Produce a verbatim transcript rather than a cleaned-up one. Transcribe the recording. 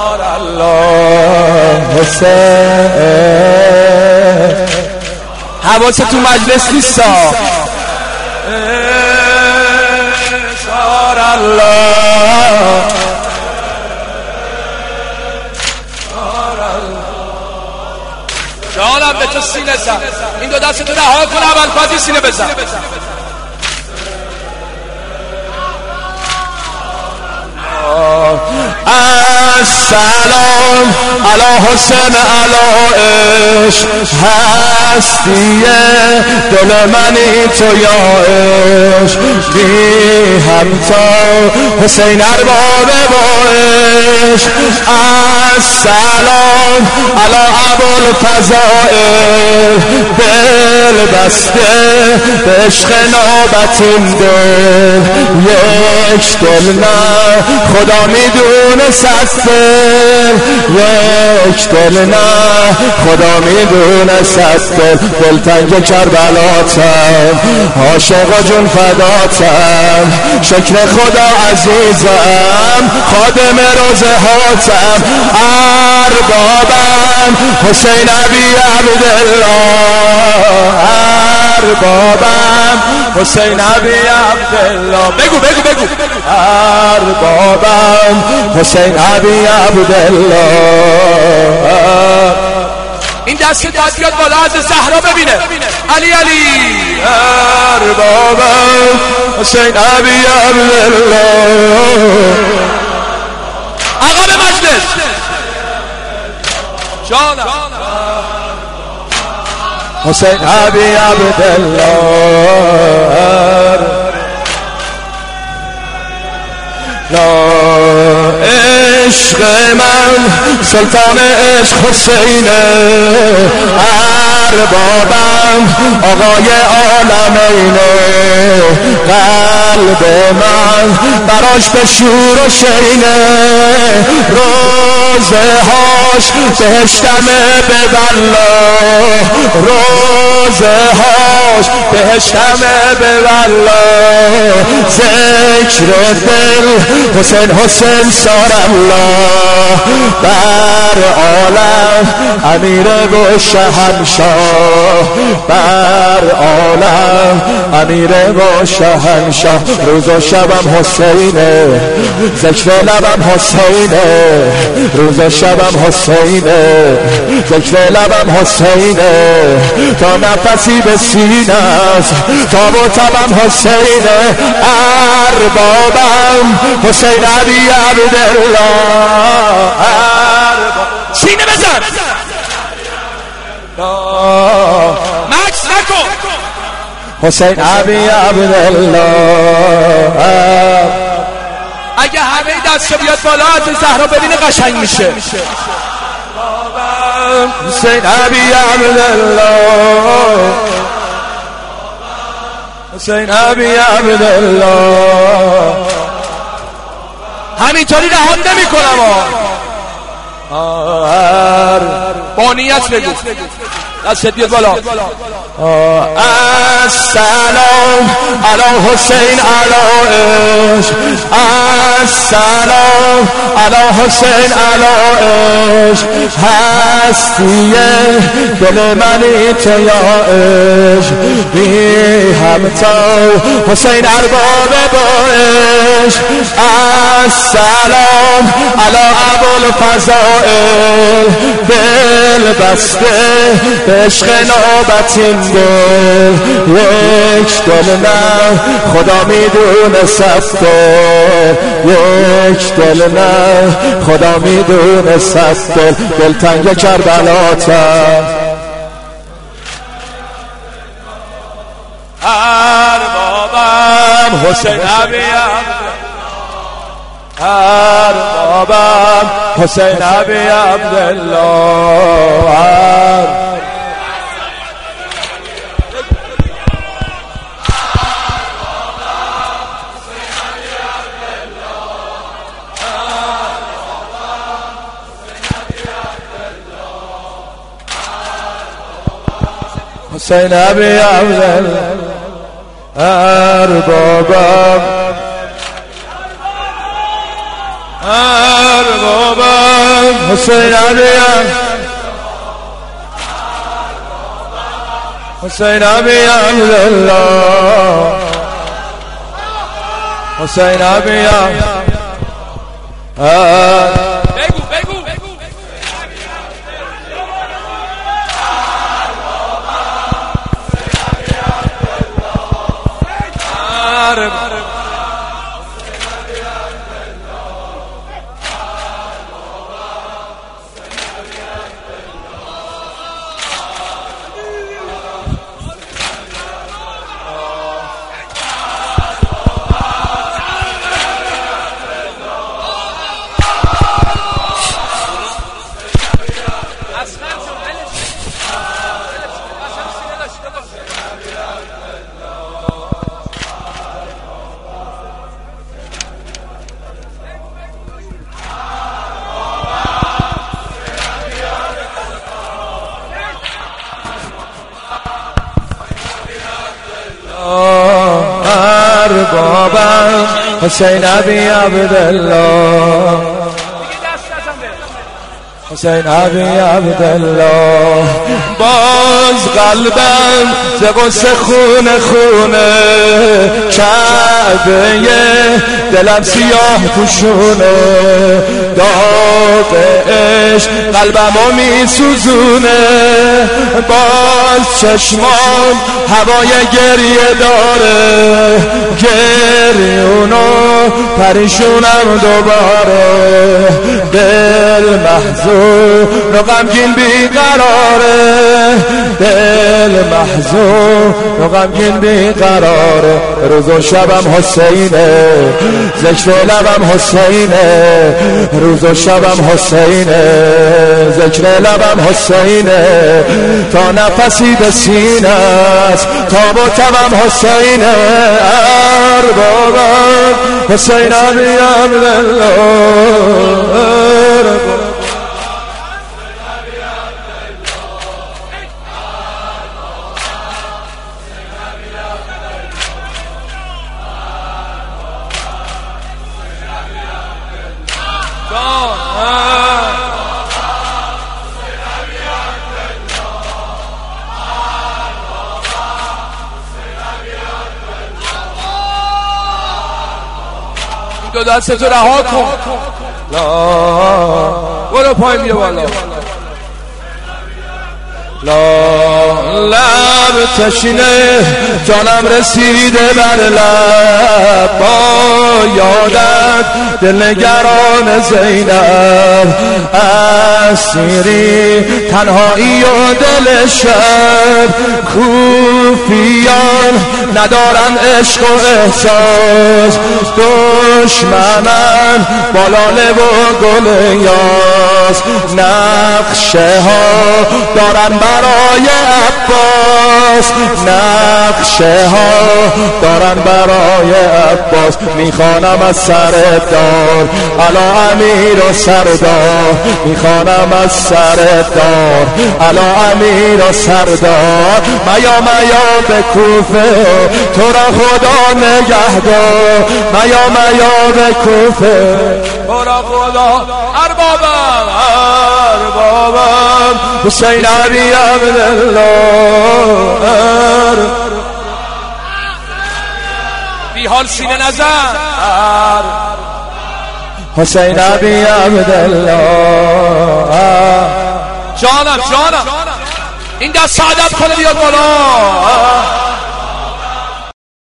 الله حسین. حواست تو مجلس نیستا. شار الله جانم به تو سینه زن. این دو دست تو رها کن، اول فازی سینه بزن. السلام علی حسین علی عشق هستیه دل منی تو یا عشق بی همتا حسین ارباب با عشق. السلام علی ابوالفضائل دل بسته به عشق نوبتین دل یک دل نه خدا میدونه صد دل یک دل نه خدا میدونه صد دل. دلتنگ کربلاتم عاشق جون فداتم شکر خدا عزیزم خادم روزه هاتم اربابم حسین ابی عبدالله اربابم حسین ابی عبدالله. بگو بگو بگو اربابم حسین ابی عبدالله. این دست داد بیاد بالا از زهرا ببینه. علی علی اربابم حسین ابی عبدالله. آقا به مجلس جانم حسین ابی عبدالله. لا عشق من سلطان عشق حسینه اربابم آقای عالمینه قلب من براش به شور و شینه روزه هاش بهشتمه به والله روزه هاش بهشتمه به والله. ذکر دل حسین حسین سار الله بر عالم امیر و شهنشاه بر عالم امیر و شهنشاه. روز و شبم حسینه ذکر لبم حسینه روز و شبم حسینه ذکر لبم حسینه تا نفسی به سینه است تا و تبم حسینه اربابم حسین ابی عبدالله. سینه بزن مکس نکن حسین ابی عبدالله. اگه همه دست بیاد بالا از زهرا ببینه قشنگ میشه. حسین ابی عبدالله حسین ابی عبدالله. همینطوری رها نمی کنم با نیت بگو دست بیاد بالا. السلام علی حسین علی عشق السلام علی حسین علی عشق هستیه دل منی تو یا عشق بی همتا حسین ارباب با عشق. السلام علی ابوالفضائل دل بسته به عشق نوبتین دل یک دل نه خدا میدونه صد دل یک دل نه خدا میدونه صد دل. دلتنگ کربلاتم اربابم حسین ابی اربابم حسین ابی عبدالله. حسین ابی عبدالله اربابم اربابم حسین عبیم حسین عبیم الله حسین عبیم بگو بگو اربابم حسین ابی عبدالله حسین ابی عبدالله باز قلبم ز غصه خونه خونه کعبه دلم سیاه پوشونه داغ عشق قلبمو میسوزونه باز چشمان هوای گریه داره گریونو پریشونم دوباره دل محزون و غمگین بیقراره دل محزون و غمگین بیقراره روز و شبم حسینه ذکر لبم حسینه روز و شبم حسینه ذکر لبم حسینه تا نفسی به سینه است تاب و تبم حسینه اربابم حسین ابی عبدالله دو دست تو رها کن لا برو پایین بیا بالا لا لب تشینه جانم رسیده بر لب با یادت دلنگران زینب اسیری تنهایی و دل شب کوفیان ندارن عشق و احساس دشمنن با لاله و گل یاس نقشه ها دارن برای عباس نقشه ها دارن برای عباس میخوانم از سر دار علا امیر و سردار میخوانم از سر دار علا امیر و سردار میا میا به کوفه تو را خدا نگهدار میا میا به کوفه تو را خدا اربابم اربابم حسین ابی عبدالله بی حال سینه نزن حسین ابی عبدالله جانم جانم این دست سعادت کنه بیاد بالا